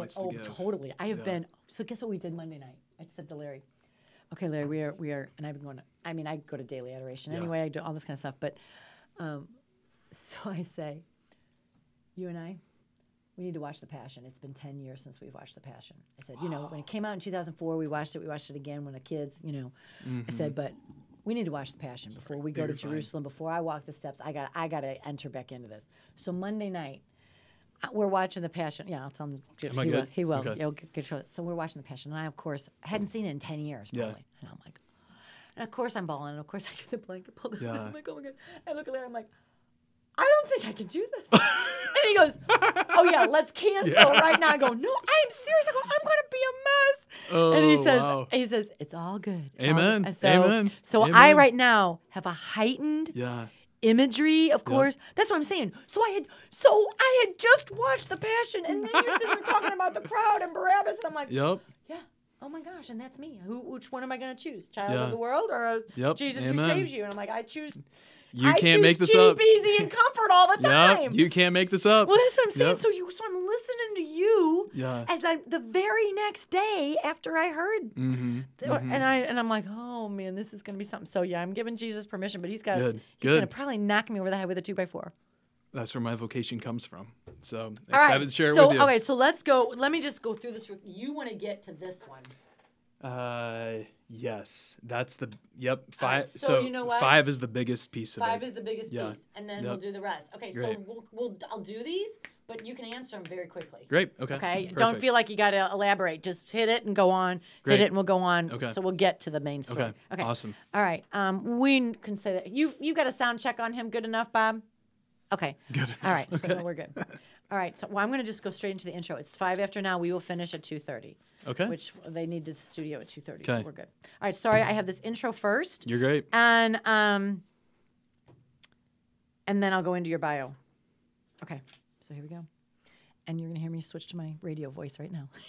chance to give. Totally. I have been. So guess what we did Monday night? I said to Larry, okay, Larry, we are, and I've been going. I go to daily adoration anyway. I do all this kind of stuff, but so I say, you and I, we need to watch The Passion. It's been 10 years since we've watched The Passion. I said, when it came out in 2004, we watched it. We watched it again when the kids, I said, but we need to watch The Passion before we go to Jerusalem. Before I walk the steps, I got to enter back into this. So Monday night, we're watching The Passion. Yeah, I'll tell him. He will. Okay. He'll get so we're watching The Passion, and I, of course, hadn't seen it in 10 years, probably. And I'm like, and of course I'm bawling, and of course I get the blanket pulled up. I'm like, oh my God. I look at Larry, I'm like, I don't think I can do this. And he goes, oh yeah, let's cancel right now. I go, no, I'm serious. I go, I'm going to be a mess. Oh, and he says, it's all good. It's Amen. All good. Amen. So Amen. I right now have a heightened imagery, of course. That's what I'm saying. So I had just watched The Passion, and then you're sitting there talking about the crowd and Barabbas, and I'm like, yeah. Oh my gosh, and that's me. Which one am I going to choose? Child of the world or Jesus who saves you? And I'm like, I choose. You can't choose make this cheap, up. easy, and comfort all the time. You can't make this up. Well, that's what I'm saying. So I'm listening to you as the very next day after I heard, and I'm like, oh man, this is going to be something. So I'm giving Jesus permission, but he's going to probably knock me over the head with a 2x4. That's where my vocation comes from. So excited to share it with you. Okay, so let's go. Let me just go through this. You want to get to this one. Yes, that's the five. Right, so you know what? 5 is the biggest piece of it. 5 is the biggest piece, and then we'll do the rest. Okay, Great. so I'll do these, but you can answer them very quickly. Great. Okay. Okay. Perfect. Don't feel like you got to elaborate. Just hit it and go on. Great. Hit it and we'll go on. Okay. So we'll get to the main story. Okay. Awesome. All right. We can say that you got a sound check on him. Good enough, Bob? Okay. Good. All right. So we're good. All right. So I'm going to just go straight into the intro. It's 5 after now. We will finish at 2:30. Okay. Which they need the studio at 2:30. Okay. So we're good. All right. Sorry, I have this intro first. You're great. And then I'll go into your bio. Okay. So here we go. And you're going to hear me switch to my radio voice right now.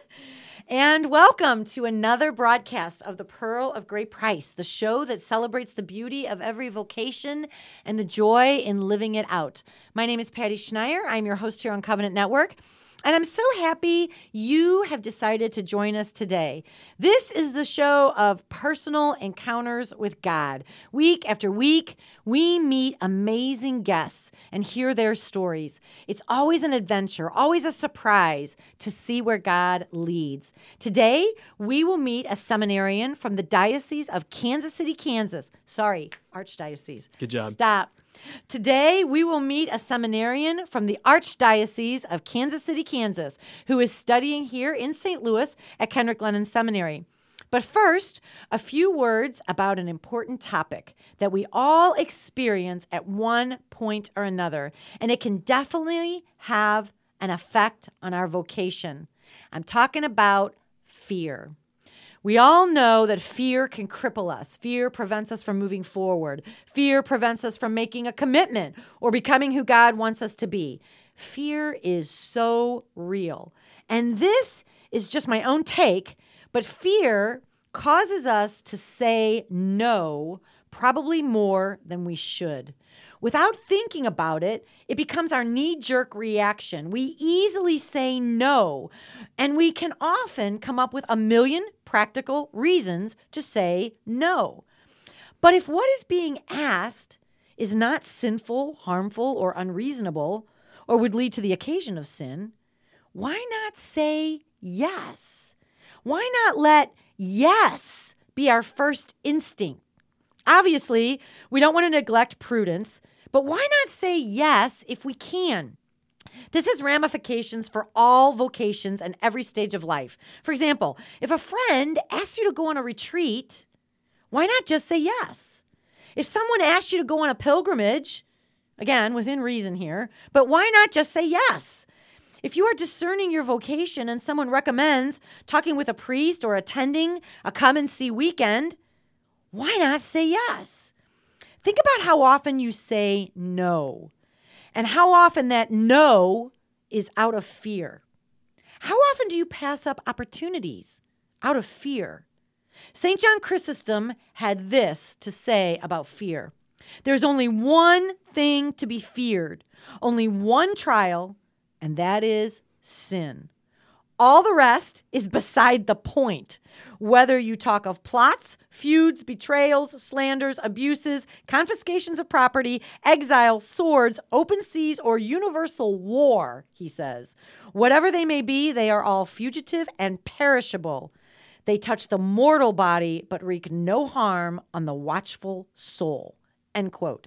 And welcome to another broadcast of The Pearl of Great Price, the show that celebrates the beauty of every vocation and the joy in living it out. My name is Patty Schneier. I'm your host here on Covenant Network. And I'm so happy you have decided to join us today. This is the show of personal encounters with God. Week after week, we meet amazing guests and hear their stories. It's always an adventure, always a surprise to see where God leads. Today, we will meet a seminarian from the Diocese of Kansas City, Kansas. Sorry, Archdiocese. Good job. Stop. Today, we will meet a seminarian from the Archdiocese of Kansas City, Kansas, who is studying here in St. Louis at Kendrick Lennon Seminary. But first, a few words about an important topic that we all experience at one point or another, and it can definitely have an effect on our vocation. I'm talking about fear. We all know that fear can cripple us. Fear prevents us from moving forward. Fear prevents us from making a commitment or becoming who God wants us to be. Fear is so real. And this is just my own take, but fear causes us to say no probably more than we should. Without thinking about it, it becomes our knee-jerk reaction. We easily say no, and we can often come up with a million practical reasons to say no. But if what is being asked is not sinful, harmful, or unreasonable, or would lead to the occasion of sin, why not say yes? Why not let yes be our first instinct? Obviously, we don't want to neglect prudence, but why not say yes if we can? This has ramifications for all vocations and every stage of life. For example, if a friend asks you to go on a retreat, why not just say yes? If someone asks you to go on a pilgrimage, again, within reason here, but why not just say yes? If you are discerning your vocation and someone recommends talking with a priest or attending a come and see weekend, why not say yes? Think about how often you say no, and how often that no is out of fear. How often do you pass up opportunities out of fear? St. John Chrysostom had this to say about fear. There's only one thing to be feared, only one trial, and that is sin. All the rest is beside the point. Whether you talk of plots, feuds, betrayals, slanders, abuses, confiscations of property, exile, swords, open seas, or universal war, he says. Whatever they may be, they are all fugitive and perishable. They touch the mortal body, but wreak no harm on the watchful soul. End quote.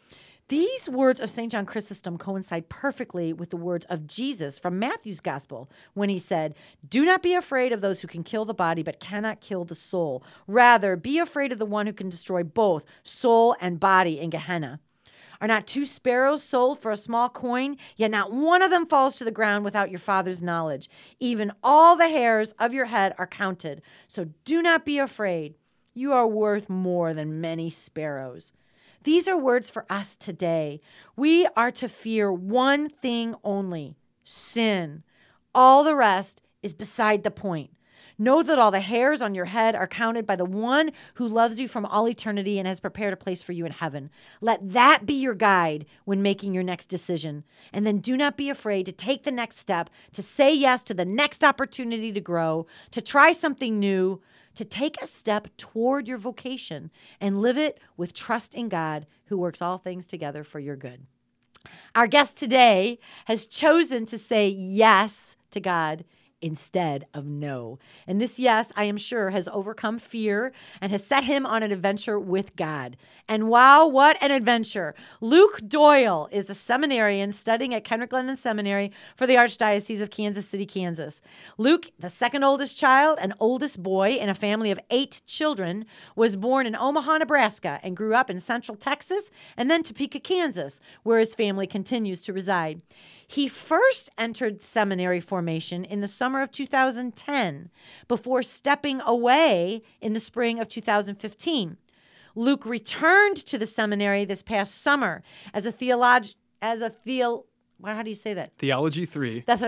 These words of St. John Chrysostom coincide perfectly with the words of Jesus from Matthew's gospel when he said, "Do not be afraid of those who can kill the body but cannot kill the soul. Rather, be afraid of the one who can destroy both soul and body in Gehenna. Are not 2 sparrows sold for a small coin? Yet not one of them falls to the ground without your Father's knowledge. Even all the hairs of your head are counted. So do not be afraid. You are worth more than many sparrows." These are words for us today. We are to fear one thing only: sin. All the rest is beside the point. Know that all the hairs on your head are counted by the one who loves you from all eternity and has prepared a place for you in heaven. Let that be your guide when making your next decision. And then do not be afraid to take the next step, to say yes to the next opportunity to grow, to try something new, to take a step toward your vocation and live it with trust in God, who works all things together for your good. Our guest today has chosen to say yes to God instead of no. And this yes, I am sure, has overcome fear and has set him on an adventure with God. And wow, what an adventure. Luke Doyle is a seminarian studying at Kenrick Glennon Seminary for the Archdiocese of Kansas City, Kansas. Luke, the second oldest child and oldest boy in a family of 8 children, was born in Omaha, Nebraska, and grew up in central Texas and then Topeka, Kansas, where his family continues to reside. He first entered seminary formation in the summer of 2010 before stepping away in the spring of 2015. Luke returned to the seminary this past summer as a how do you say that? Theology 3. That's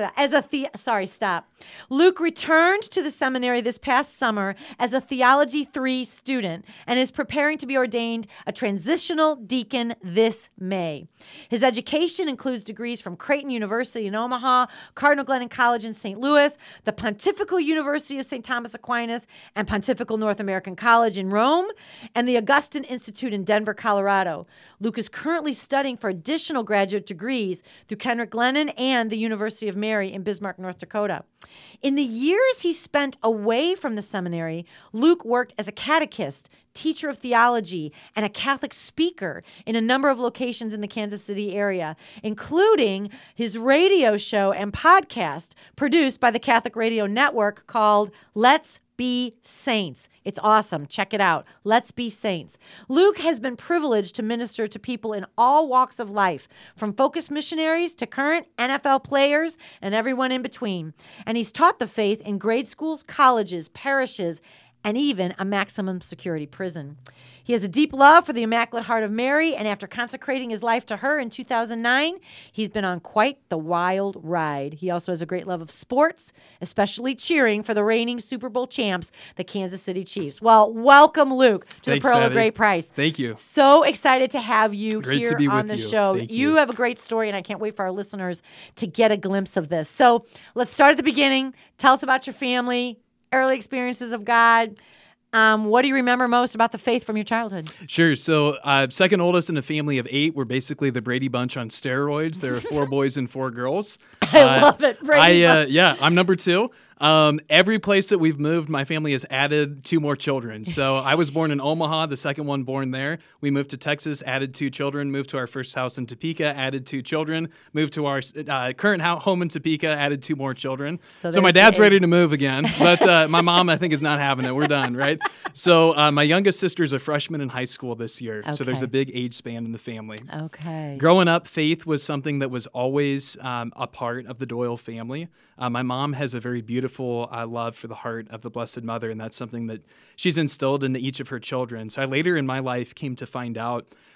what, Luke returned to the seminary this past summer as a Theology 3 student and is preparing to be ordained a transitional deacon this May. His education includes degrees from Creighton University in Omaha, Cardinal Glennon College in St. Louis, the Pontifical University of St. Thomas Aquinas, and Pontifical North American College in Rome, and the Augustine Institute in Denver, Colorado. Luke is currently studying for additional graduate degrees through Kenrick Glennon and the University of Mary in Bismarck, North Dakota. In the years he spent away from the seminary, Luke worked as a catechist, teacher of theology, and a Catholic speaker in a number of locations in the Kansas City area, including his radio show and podcast produced by the Catholic Radio Network called Let's Be Saints. It's awesome. Check it out. Let's Be Saints. Luke has been privileged to minister to people in all walks of life, from focused missionaries to current NFL players and everyone in between. And he's taught the faith in grade schools, colleges, parishes, and even a maximum security prison. He has a deep love for the Immaculate Heart of Mary, and after consecrating his life to her in 2009, he's been on quite the wild ride. He also has a great love of sports, especially cheering for the reigning Super Bowl champs, the Kansas City Chiefs. Well, welcome, Luke, to Thanks, the Pearl Patty. of Great Price. Thank you. So excited to have you Great here to be on with the you. show. Thank You you. have a great story, and I can't wait for our listeners to get a glimpse of this. So let's start at the beginning. Tell us about your family, early experiences of God. What do you remember most about the faith from your childhood? Sure. So, second oldest in a family of 8. We're basically the Brady Bunch on steroids. There are 4 boys and 4 girls. I love it. Brady Bunch. Yeah, I'm number 2. Every place that we've moved, my family has added 2 more children. So I was born in Omaha, the second one born there. We moved to Texas, added 2 children, moved to our first house in Topeka, added 2 children, moved to our current home in Topeka, added 2 more children. So my dad's ready to move again, but my mom, I think, is not having it. We're done, right? So my youngest sister is a freshman in high school this year. So there's a big age span in the family. Okay. Growing up, faith was something that was always a part of the Doyle family. My mom has a very beautiful love for the heart of the Blessed Mother, and that's something that she's instilled into each of her children. So I later in my life came to find out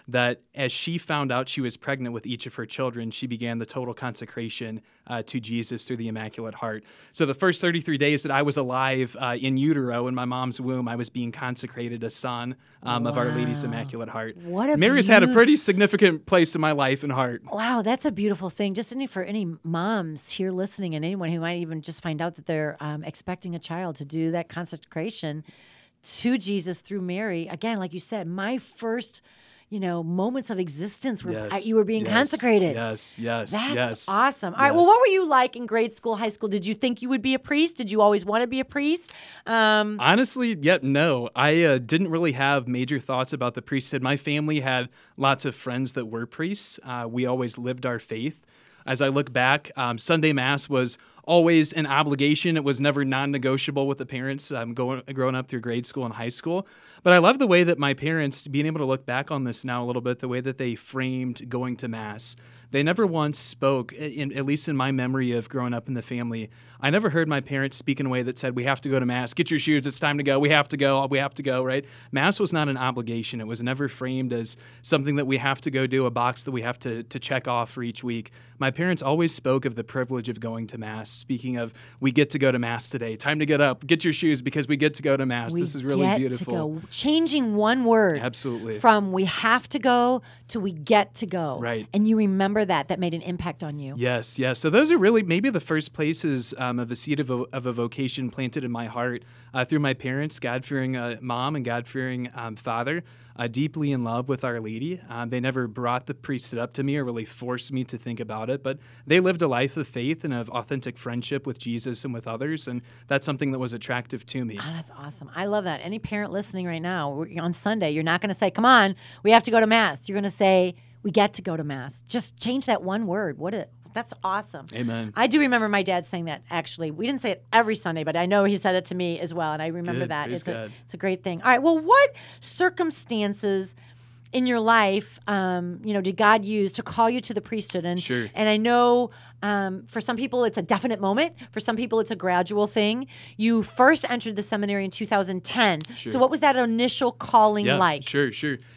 that as she found out she was pregnant with each of her children, she began the total consecration to Jesus through the Immaculate Heart. So the first 33 days that I was alive in utero in my mom's womb, I was being consecrated a son of Our Lady's Immaculate Heart. Mary's had a pretty significant place in my life and heart. Wow, that's a beautiful thing. Just for any moms here listening and anyone who might even just find out that they're expecting a child, to do that consecration to Jesus through Mary. Again, like you said, my first moments of existence where you were being consecrated. Yes. That's awesome. All right. Well, what were you like in grade school, high school? Did you think you would be a priest? Did you always want to be a priest? Honestly, no. I didn't really have major thoughts about the priesthood. My family had lots of friends that were priests. We always lived our faith. As I look back, Sunday Mass was always an obligation. It was never non-negotiable with the parents growing up through grade school and high school. But I love the way that my parents, being able to look back on this now a little bit, the way that they framed going to Mass. They never once spoke, at least in my memory of growing up in the family, I never heard my parents speak in a way that said, we have to go to Mass, get your shoes, it's time to go, we have to go, right? Mass was not an obligation. It was never framed as something that we have to go do, a box that we have to check off for each week. My parents always spoke of the privilege of going to Mass, speaking of, we get to go to Mass today, time to get up, get your shoes because we get to go to Mass. This is really beautiful. To go. Changing one word. Absolutely. From we have to go to we get to go. Right. And you remember that made an impact on you. Yes. So those are really maybe the first places of a seed of a vocation planted in my heart through my parents, God-fearing mom and God-fearing father, deeply in love with Our Lady. They never brought the priesthood up to me or really forced me to think about it, but they lived a life of faith and of authentic friendship with Jesus and with others, and that's something that was attractive to me. Oh, that's awesome. I love that. Any parent listening right now, on Sunday, you're not going to say, come on, we have to go to Mass. You're going to say, we get to go to Mass. Just change that one word. That's awesome. Amen. I do remember my dad saying that, actually. We didn't say it every Sunday, but I know he said it to me as well, and I remember that. It's a great thing. All right, well, what circumstances in your life, did God use to call you to the priesthood? And, Sure. And I know for some people it's a definite moment. For some people it's a gradual thing. You first entered the seminary in 2010. Sure. So what was that initial calling like? Sure.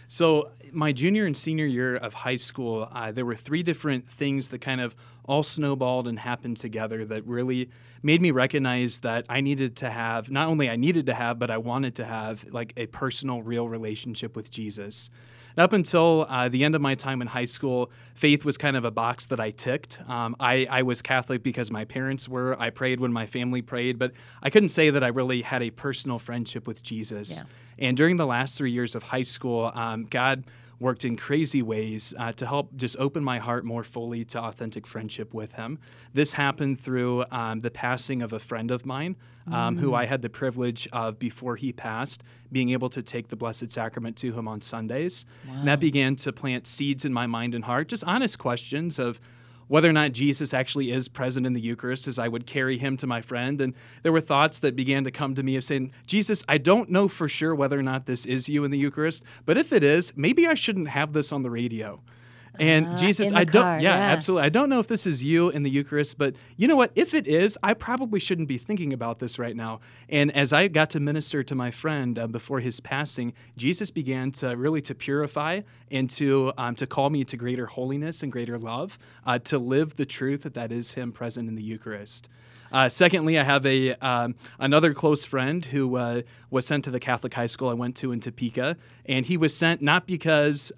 So my junior and senior year of high school, there were three different things that kind of all snowballed and happened together that really made me recognize that I needed to have, not only I needed to have, but I wanted to have like a personal, real relationship with Jesus. And up until the end of my time in high school, faith was kind of a box that I ticked. I was Catholic because my parents were. I prayed when my family prayed, but I couldn't say that I really had a personal friendship with Jesus. Yeah. And during the last 3 years of high school, God worked in crazy ways to help just open my heart more fully to authentic friendship with him. This happened through the passing of a friend of mine who I had the privilege of, before he passed, being able to take the Blessed Sacrament to him on Sundays. Wow. And that began to plant seeds in my mind and heart, just honest questions of whether or not Jesus actually is present in the Eucharist as I would carry him to my friend. And there were thoughts that began to come to me of saying, Jesus, I don't know for sure whether or not this is you in the Eucharist, but if it is, maybe I shouldn't have this on the radio. And Jesus, absolutely. I don't know if this is you in the Eucharist, but you know what? If it is, I probably shouldn't be thinking about this right now. And as I got to minister to my friend before his passing, Jesus began to really to purify and to call me to greater holiness and greater love, to live the truth that is him present in the Eucharist. Secondly, I have another close friend who was sent to the Catholic high school I went to in Topeka, and he was sent not because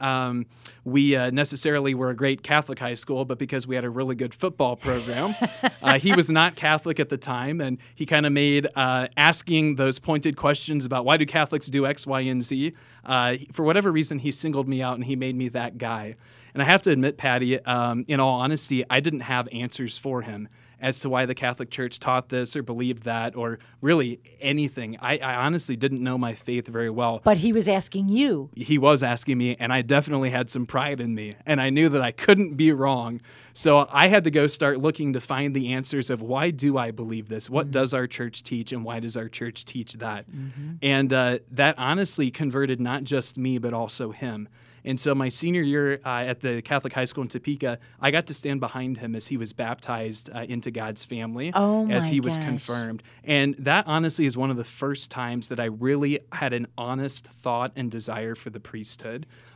we necessarily were a great Catholic high school, but because we had a really good football program. He was not Catholic at the time, and he kind of made asking those pointed questions about why do Catholics do X, Y, and Z. For whatever reason, he singled me out, and he made me that guy. And I have to admit, Patty, in all honesty, I didn't have answers for him as to why the Catholic Church taught this or believed that or really anything. I honestly didn't know my faith very well. But he was asking you. He was asking me, and I definitely had some pride in me, and I knew that I couldn't be wrong. So I had to go start looking to find the answers of why do I believe this? What does our church teach, and why does our church teach that? And that honestly converted not just me, but also him. And so my senior year at the Catholic high school in Topeka, I got to stand behind him as he was baptized into God's family, as he was confirmed. And that honestly is one of the first times that I really had an honest thought and desire for the priesthood,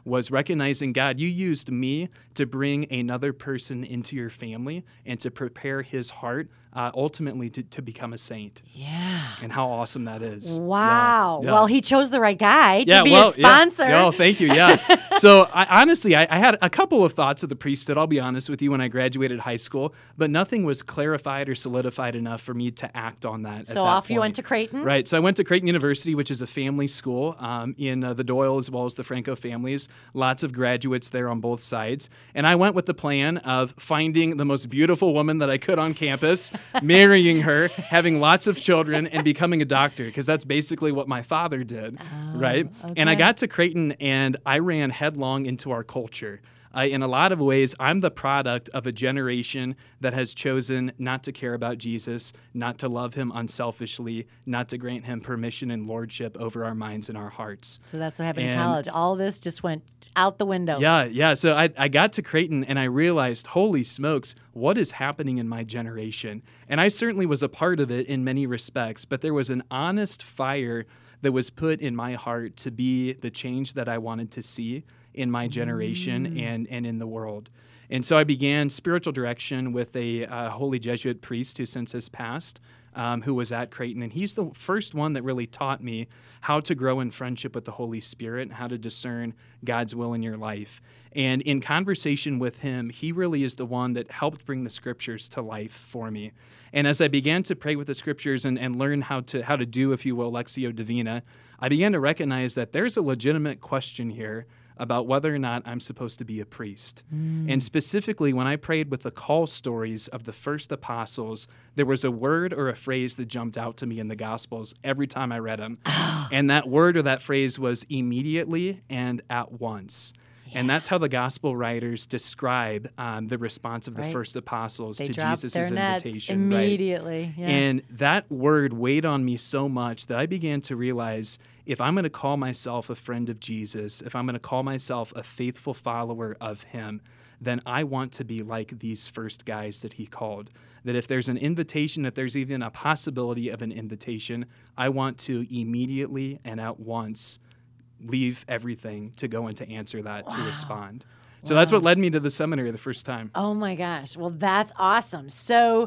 was recognizing, God, you used me to bring another person into your family and to prepare his heart ultimately to become a saint. Yeah. And how awesome that is. Wow. Yeah. Well, he chose the right guy to be a sponsor. Yeah. Oh, thank you. Yeah. So honestly, I had a couple of thoughts of the priesthood, I'll be honest with you, when I graduated high school, but nothing was clarified or solidified enough for me to act on that. So off you went to Creighton? Right. So I went to Creighton University, which is a family school in the Doyle as well as the Franco families. Lots of graduates there on both sides. And I went with the plan of finding the most beautiful woman that I could on campus, marrying her, having lots of children, and becoming a doctor, because that's basically what my father did, right? Okay. And I got to Creighton, and I ran headlong into our culture. In a lot of ways, I'm the product of a generation that has chosen not to care about Jesus, not to love him unselfishly, not to grant him permission and lordship over our minds and our hearts. So that's what happened in college. All this just went out the window. Yeah. So I got to Creighton, and I realized, holy smokes, what is happening in my generation? And I certainly was a part of it in many respects, but there was an honest fire that was put in my heart to be the change that I wanted to see in my generation and in the world. And so I began spiritual direction with a holy Jesuit priest who since has passed, who was at Creighton. And he's the first one that really taught me how to grow in friendship with the Holy Spirit and how to discern God's will in your life. And in conversation with him, he really is the one that helped bring the scriptures to life for me. And as I began to pray with the scriptures and learn how to do, if you will, Lectio Divina, I began to recognize that there's a legitimate question here about whether or not I'm supposed to be a priest. And specifically, when I prayed with the call stories of the first apostles, there was a word or a phrase that jumped out to me in the Gospels every time I read them. And that word or that phrase was immediately and at once. And that's how the gospel writers describe the response of the first apostles to Jesus' invitation. Immediately. Right? Yeah. And that word weighed on me so much that I began to realize, if I'm going to call myself a friend of Jesus, if I'm going to call myself a faithful follower of him, then I want to be like these first guys that he called. That if there's an invitation, if there's even a possibility of an invitation, I want to immediately and at once leave everything to go and to answer that, to respond. So that's what led me to the seminary the first time. Oh my gosh. Well, that's awesome. So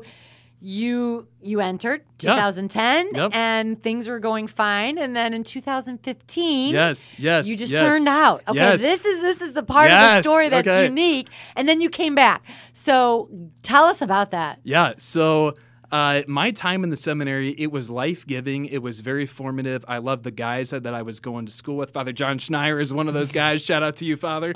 you entered 2010 and things were going fine, and then in 2015 you just turned out. Okay, this is the part of the story that's unique, and then you came back. So tell us about that. Yeah. So my time in the seminary, it was life-giving. It was very formative. I loved the guys that I was going to school with. Father John Schneier is one of those guys. Shout out to you, Father.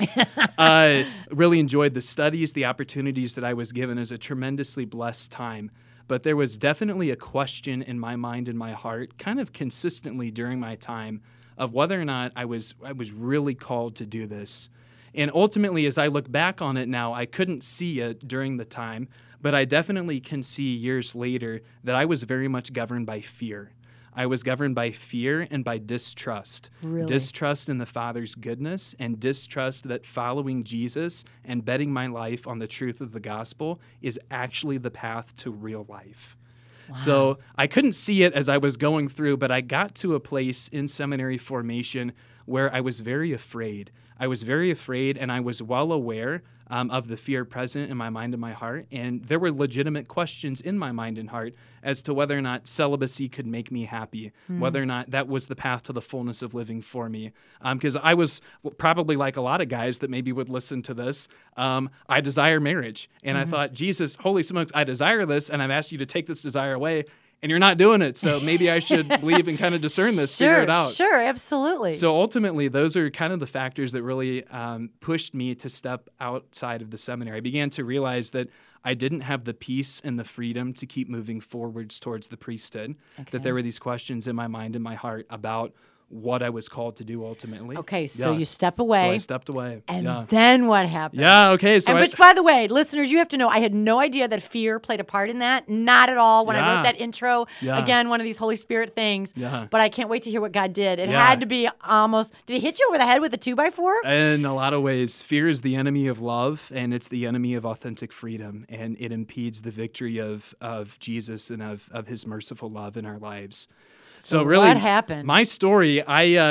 Really enjoyed the studies, the opportunities that I was given. As a tremendously blessed time. But there was definitely a question in my mind and my heart, kind of consistently during my time, of whether or not I was really called to do this. And ultimately, as I look back on it now, I couldn't see it during the time, but I definitely can see years later that I was very much governed by fear. I was governed by fear and by distrust. Really? Distrust in the Father's goodness and distrust that following Jesus and betting my life on the truth of the gospel is actually the path to real life. Wow. So I couldn't see it as I was going through, but I got to a place in seminary formation where I was very afraid. I was very afraid, and I was well aware of the fear present in my mind and my heart. And there were legitimate questions in my mind and heart as to whether or not celibacy could make me happy, whether or not that was the path to the fullness of living for me. Because I was probably like a lot of guys that maybe would listen to this, I desire marriage. And I thought, Jesus, holy smokes, I desire this, and I've asked you to take this desire away, and you're not doing it. So maybe I should believe and kind of discern this, figure it out. Sure, absolutely. So ultimately, those are kind of the factors that really pushed me to step outside of the seminary. I began to realize that I didn't have the peace and the freedom to keep moving forwards towards the priesthood, that there were these questions in my mind and my heart about what I was called to do ultimately. Okay, so you step away. So I stepped away. And then what happened? Yeah, okay. So which, by the way, listeners, you have to know, I had no idea that fear played a part in that. Not at all. When I wrote that intro, again, one of these Holy Spirit things. But I can't wait to hear what God did. It had to be almost, did he hit you over the head with a 2x4? In a lot of ways, fear is the enemy of love, and it's the enemy of authentic freedom, and it impedes the victory of Jesus and of his merciful love in our lives. So really, what happened? My story,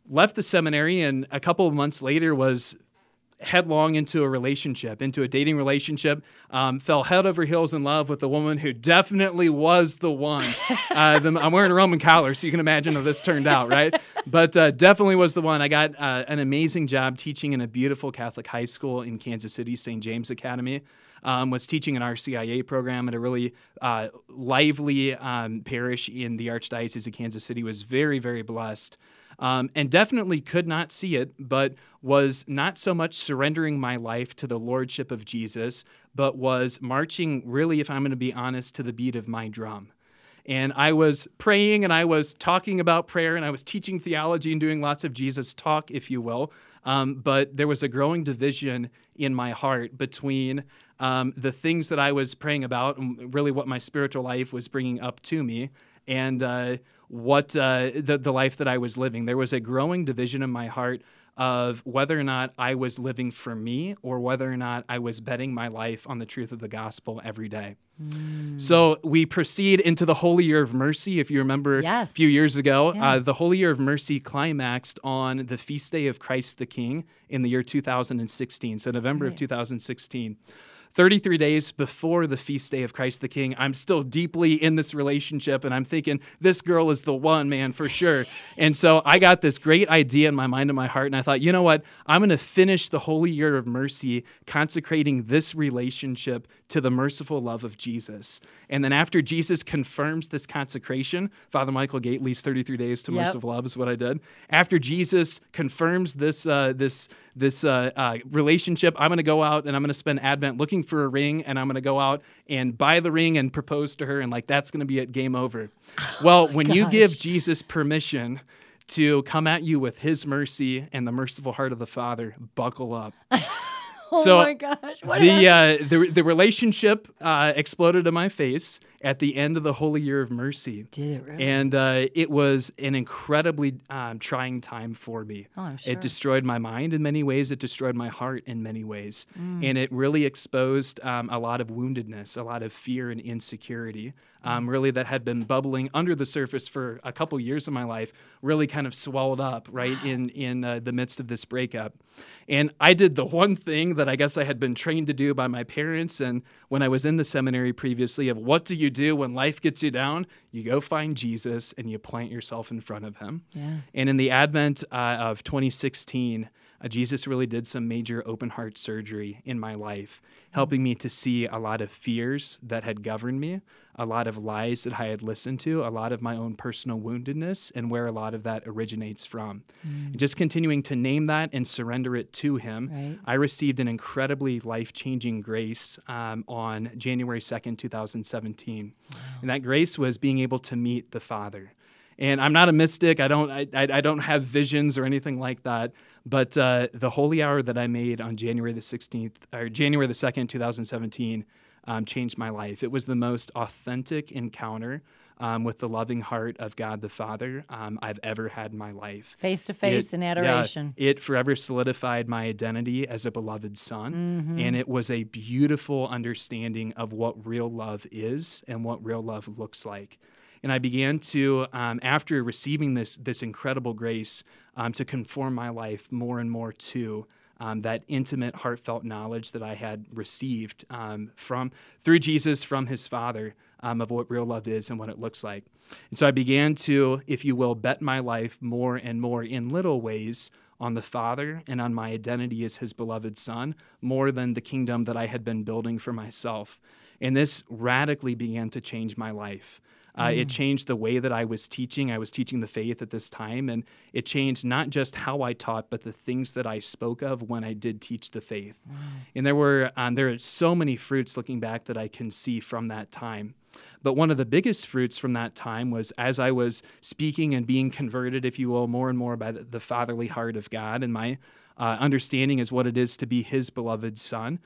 left the seminary, and a couple of months later was headlong into a relationship, into a dating relationship, fell head over heels in love with a woman who definitely was the one. I'm wearing a Roman collar, so you can imagine how this turned out, right? But definitely was the one. I got an amazing job teaching in a beautiful Catholic high school in Kansas City, St. James Academy. Was teaching an RCIA program at a really lively parish in the Archdiocese of Kansas City. Was very, very blessed. And definitely could not see it, but was not so much surrendering my life to the lordship of Jesus, but was marching, really, if I'm going to be honest, to the beat of my drum. And I was praying, and I was talking about prayer, and I was teaching theology and doing lots of Jesus talk, if you will. But there was a growing division in my heart between the things that I was praying about and really what my spiritual life was bringing up to me, and what the life that I was living. There was a growing division in my heart of whether or not I was living for me or whether or not I was betting my life on the truth of the gospel every day. So we proceed into the Holy Year of Mercy. If you remember a few years ago, the Holy Year of Mercy climaxed on the feast day of Christ the King in the year 2016, so November of 2016. 33 days before the feast day of Christ the King, I'm still deeply in this relationship, and I'm thinking, this girl is the one, man, for sure. And so I got this great idea in my mind and my heart, and I thought, you know what? I'm going to finish the Holy Year of Mercy consecrating this relationship to the merciful love of Jesus. And then after Jesus confirms this consecration, Father Michael Gately's 33 Days to Merciful Love is what I did. After Jesus confirms this relationship, I'm going to go out and I'm going to spend Advent looking for a ring, and I'm going to go out and buy the ring and propose to her, and that's going to be it, game over. Well, when you give Jesus permission to come at you with his mercy and the merciful heart of the Father, buckle up. Oh my gosh. The relationship exploded in my face at the end of the Holy Year of Mercy. Did it really? And it was an incredibly trying time for me. Oh, I'm sure. It destroyed my mind in many ways. It destroyed my heart in many ways. And it really exposed a lot of woundedness, a lot of fear and insecurity, really that had been bubbling under the surface for a couple years of my life, really kind of swelled up right in the midst of this breakup. And I did the one thing that I guess I had been trained to do by my parents, and when I was in the seminary previously, of what do you do when life gets you down? You go find Jesus and you plant yourself in front of him. Yeah. And in the Advent of 2016, Jesus really did some major open heart surgery in my life, helping me to see a lot of fears that had governed me, a lot of lies that I had listened to, a lot of my own personal woundedness, and where a lot of that originates from. And just continuing to name that and surrender it to him, right. I received an incredibly life-changing grace on January 2nd, 2017. Wow. And that grace was being able to meet the Father. And I'm not a mystic. I don't have visions or anything like that. But the holy hour that I made on January the 2nd, 2017, changed my life. It was the most authentic encounter with the loving heart of God the Father I've ever had in my life. Face to face in adoration. Yeah, it forever solidified my identity as a beloved son, and it was a beautiful understanding of what real love is and what real love looks like. And I began to, after receiving this incredible grace, to conform my life more and more to that intimate, heartfelt knowledge that I had received through Jesus from his Father of what real love is and what it looks like. And so I began to, if you will, bet my life more and more in little ways on the Father and on my identity as his beloved Son, more than the kingdom that I had been building for myself. And this radically began to change my life. It changed the way that I was teaching. I was teaching the faith at this time, and it changed not just how I taught, but the things that I spoke of when I did teach the faith. And there are so many fruits looking back that I can see from that time. But one of the biggest fruits from that time was as I was speaking and being converted, if you will, more and more by the fatherly heart of God and my understanding as what it is to be his beloved son,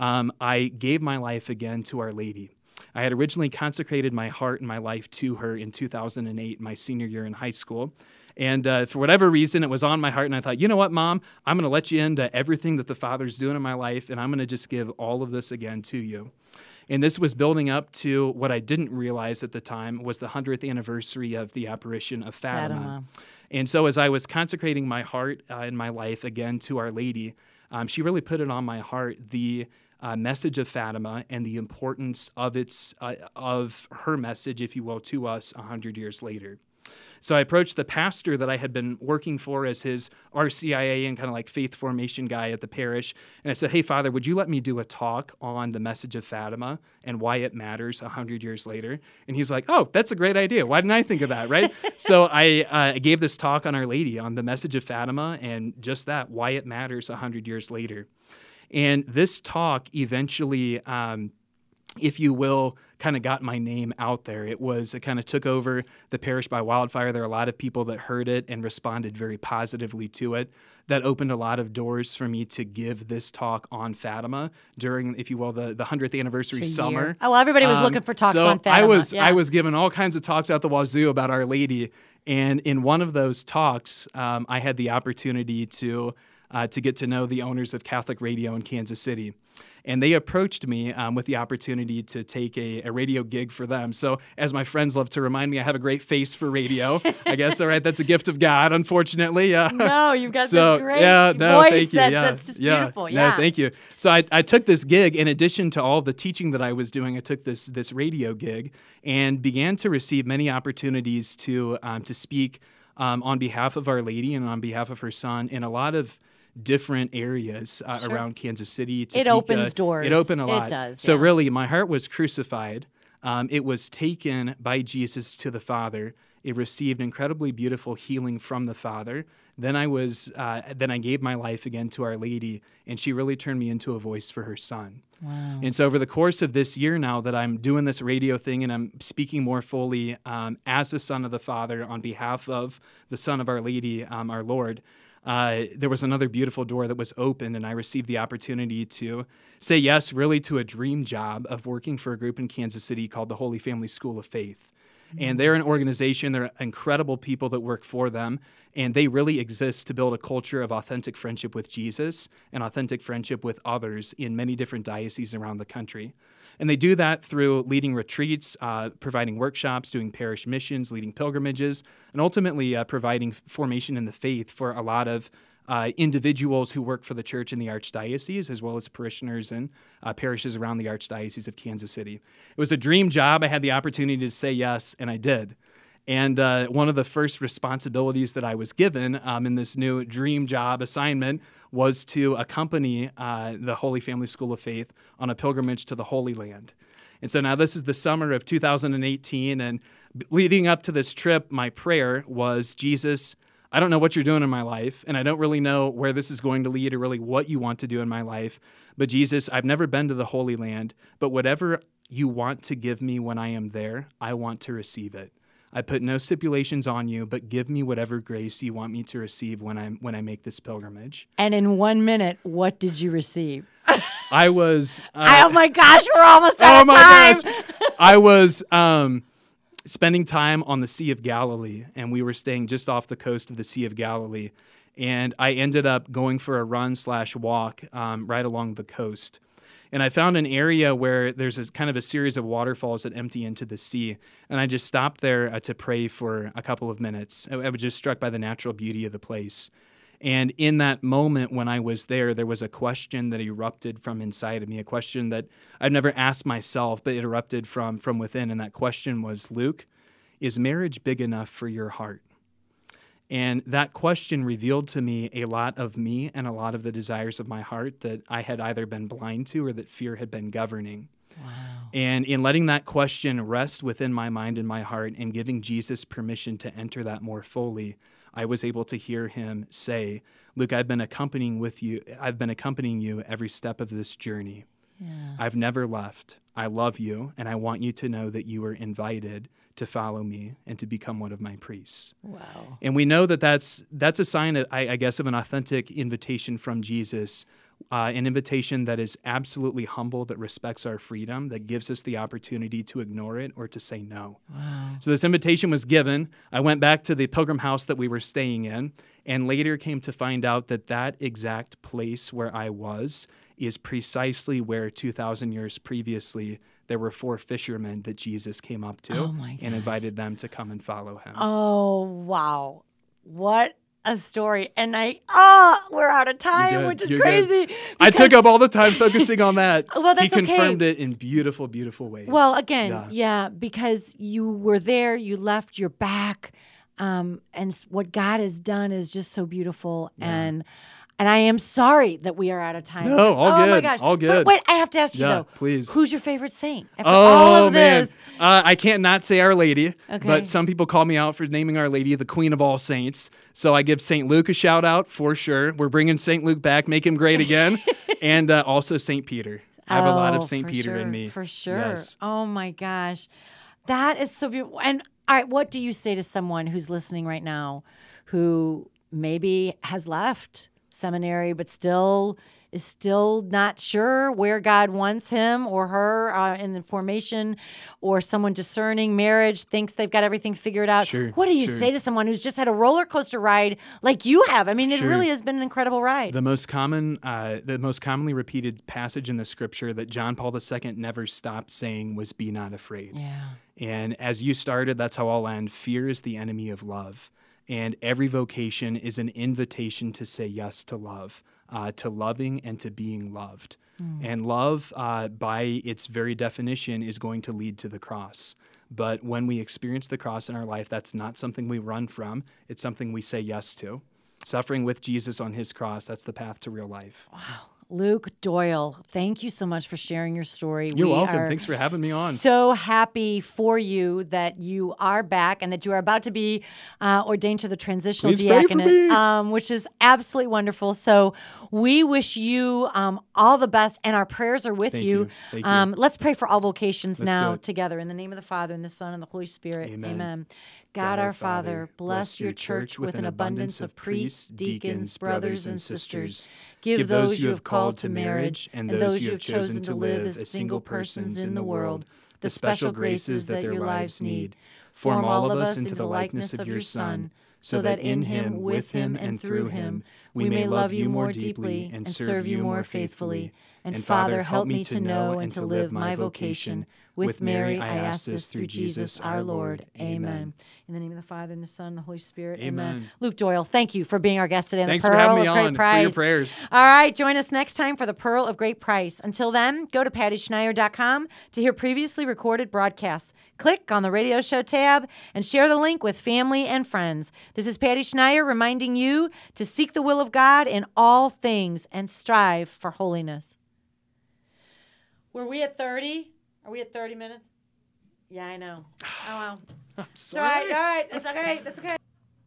I gave my life again to Our Lady. I had originally consecrated my heart and my life to her in 2008, my senior year in high school. And for whatever reason, it was on my heart, and I thought, you know what, Mom? I'm going to let you into everything that the Father's doing in my life, and I'm going to just give all of this again to you. And this was building up to what I didn't realize at the time was the 100th anniversary of the apparition of Fatima. And so as I was consecrating my heart and my life again to Our Lady, she really put it on my heart, the message of Fatima and the importance of of her message, if you will, to us 100 years later. So I approached the pastor that I had been working for as his RCIA and kind of like faith formation guy at the parish. And I said, hey, Father, would you let me do a talk on the message of Fatima and why it matters 100 years later? And he's like, oh, that's a great idea. Why didn't I think of that, right? So I gave this talk on Our Lady, on the message of Fatima, and just that, why it matters 100 years later. And this talk eventually, if you will, kind of got my name out there. It kind of took over the parish by wildfire. There are a lot of people that heard it and responded very positively to it. That opened a lot of doors for me to give this talk on Fatima during, if you will, the 100th anniversary summer. Oh, well, everybody was looking for talks on Fatima. I was given all kinds of talks out the wazoo about Our Lady. And in one of those talks, I had the opportunity to get to know the owners of Catholic Radio in Kansas City. And they approached me with the opportunity to take a radio gig for them. So as my friends love to remind me, I have a great face for radio. I guess, all right, that's a gift of God, unfortunately. No, you've got this great voice. Thank you. That's just beautiful. No, thank you. So I took this gig. In addition to all the teaching that I was doing, I took this radio gig and began to receive many opportunities to speak on behalf of Our Lady and on behalf of her son in a lot of different areas around Kansas City. Topeka. It opens doors. It opened a lot. It does. So really, my heart was crucified. It was taken by Jesus to the Father. It received incredibly beautiful healing from the Father. Then I gave my life again to Our Lady, and she really turned me into a voice for her son. Wow. And so over the course of this year now that I'm doing this radio thing and I'm speaking more fully as the son of the Father on behalf of the Son of Our Lady, our Lord, there was another beautiful door that was opened, and I received the opportunity to say yes, really, to a dream job of working for a group in Kansas City called the Holy Family School of Faith. And they're an organization, they're incredible people that work for them, and they really exist to build a culture of authentic friendship with Jesus and authentic friendship with others in many different dioceses around the country. And they do that through leading retreats, providing workshops, doing parish missions, leading pilgrimages, and ultimately providing formation in the faith for a lot of individuals who work for the church in the Archdiocese, as well as parishioners and parishes around the Archdiocese of Kansas City. It was a dream job. I had the opportunity to say yes, and I did. And one of the first responsibilities that I was given in this new dream job assignment was to accompany the Holy Family School of Faith on a pilgrimage to the Holy Land. And so now this is the summer of 2018, and leading up to this trip, my prayer was, Jesus, I don't know what you're doing in my life, and I don't really know where this is going to lead or really what you want to do in my life. But Jesus, I've never been to the Holy Land, but whatever you want to give me when I am there, I want to receive it. I put no stipulations on you, but give me whatever grace you want me to receive when I make this pilgrimage. And in 1 minute, what did you receive? I was... oh my gosh, we're almost out of time. Gosh. I was spending time on the Sea of Galilee, and we were staying just off the coast of the Sea of Galilee. And I ended up going for a run/walk right along the coast. And I found an area where there's kind of a series of waterfalls that empty into the sea. And I just stopped there to pray for a couple of minutes. I was just struck by the natural beauty of the place. And in that moment when I was there was a question that erupted from inside of me, a question that I'd never asked myself, but it erupted from within. And that question was, Luke, is marriage big enough for your heart? And that question revealed to me a lot of me and a lot of the desires of my heart that I had either been blind to or that fear had been governing. Wow. And in letting that question rest within my mind and my heart and giving Jesus permission to enter that more fully, I was able to hear him say, Luke, I've been accompanying you every step of this journey. Yeah. I've never left. I love you, and I want you to know that you are invited to follow me and to become one of my priests. Wow. And we know that that's a sign, I guess, of an authentic invitation from Jesus, an invitation that is absolutely humble, that respects our freedom, that gives us the opportunity to ignore it or to say no. Wow. So this invitation was given. I went back to the pilgrim house that we were staying in, and later came to find out that exact place where I was is precisely where 2,000 years previously there were 4 fishermen that Jesus came up to Oh my and gosh. invited them to come and follow him. Oh, wow. What a story. And we're out of time, good. which is You're good. crazy. I took because- up all the time focusing on that. Well, that's he okay. confirmed it in beautiful, beautiful ways. Well, again, yeah, because you were there, you left, you're back. And what God has done is just so beautiful. And I am sorry that we are out of time. No, all oh good. my gosh. All good. But wait, I have to ask you Yeah, though. please. Who's your favorite saint? After all of this. Man. I can't not say Our Lady, Okay. but some people call me out for naming Our Lady the Queen of all saints. So I give St. Luke a shout out for sure. We're bringing St. Luke back, make him great again. And also St. Peter. I have a lot of St. for Peter sure, in me. For sure. Yes. Oh my gosh. That is so beautiful. And all right, what do you say to someone who's listening right now who maybe has left seminary but is still not sure where God wants him or her in the formation, or someone discerning marriage, thinks they've got everything figured out? Sure, What do you sure. say to someone who's just had a roller coaster ride like you have? I mean, it Sure. really has been an incredible ride. The most commonly repeated passage in the scripture that John Paul II never stopped saying was, "Be not afraid." Yeah. And as you started, that's how I'll end. Fear is the enemy of love. And every vocation is an invitation to say yes to love, to loving and to being loved. And love, by its very definition, is going to lead to the cross. But when we experience the cross in our life, that's not something we run from. It's something we say yes to. Suffering with Jesus on his cross, that's the path to real life. Luke Doyle, thank you so much for sharing your story. You're We welcome. are Thanks for having me on. So happy for you that you are back and that you are about to be ordained to the transitional Please pray for diaconate, me. which is absolutely wonderful. So we wish you all the best, and our prayers are with Thank you. you. Thank you. Let's pray for all vocations Let's do now it. together. In the name of the Father, and the Son, and the Holy Spirit. Amen. God our Father, bless your church with an abundance of priests, deacons, brothers, and sisters. Give those you have called to marriage and those you have chosen to live as single persons in the world the special graces that their lives need. Form all of us into the likeness of your Son, so that in him, with him, and through him, we may love you more deeply and serve you more faithfully. And Father, help me to know and to live my vocation. With Mary, I ask this through Jesus our Lord. Amen. In the name of the Father, and the Son, and the Holy Spirit. Amen. Luke Doyle, thank you for being our guest today on Thanks the for Pearl having me of Great on, Price. for your prayers. All right, join us next time for the Pearl of Great Price. Until then, go to PattySchneier.com to hear previously recorded broadcasts. Click on the radio show tab and share the link with family and friends. This is Patty Schneier reminding you to seek the will of God in all things and strive for holiness. Were we at 30? Are we at 30 minutes? Yeah, I know. Oh, well. It's all right. All right. That's okay. That's okay.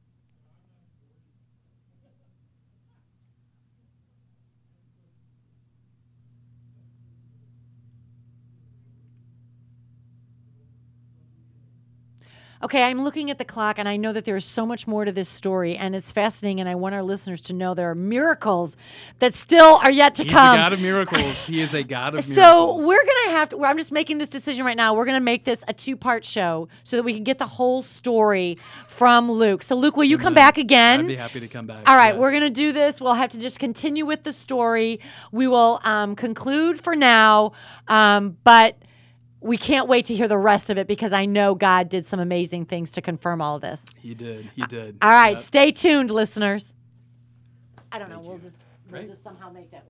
Okay, I'm looking at the clock, and I know that there is so much more to this story, and it's fascinating, and I want our listeners to know there are miracles that still are yet to He's come. a God of miracles. He is a God of So miracles. we're going to have to, I'm just making this decision right now. We're going to make this a 2-part show so that we can get the whole story from Luke. So, Luke, will you come back again? I'd be happy to come back. All right, yes. we're going to do this. We'll have to just continue with the story. We will conclude for now, but we can't wait to hear the rest of it because I know God did some amazing things to confirm all of this. He did. He did. All right, Yep. stay tuned, listeners. I don't know. We'll just somehow make that work.